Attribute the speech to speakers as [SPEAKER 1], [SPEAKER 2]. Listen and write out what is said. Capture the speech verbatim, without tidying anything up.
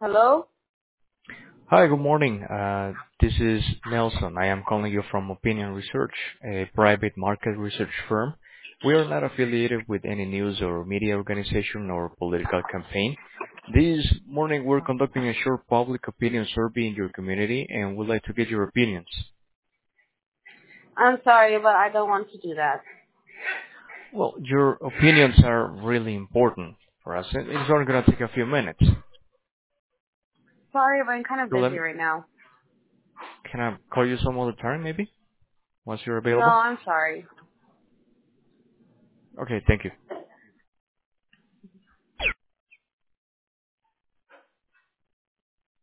[SPEAKER 1] Hello?
[SPEAKER 2] Hi, good morning. Uh This is Nelson. I am calling you from Opinion Research, a private market research firm. We are not affiliated with any news or media organization or political campaign. This morning, we're conducting a short public opinion survey in your community, and would like to get your opinions.
[SPEAKER 1] I'm sorry, but I don't want to do that.
[SPEAKER 2] Well, your opinions are really important for us, and it's only gonna take a few minutes.
[SPEAKER 1] Sorry, but I'm kind of
[SPEAKER 2] So let
[SPEAKER 1] busy
[SPEAKER 2] me...
[SPEAKER 1] right now.
[SPEAKER 2] Can I call you some other time, maybe, once you're
[SPEAKER 1] No,
[SPEAKER 2] available?
[SPEAKER 1] I'm sorry.
[SPEAKER 2] Okay, thank you.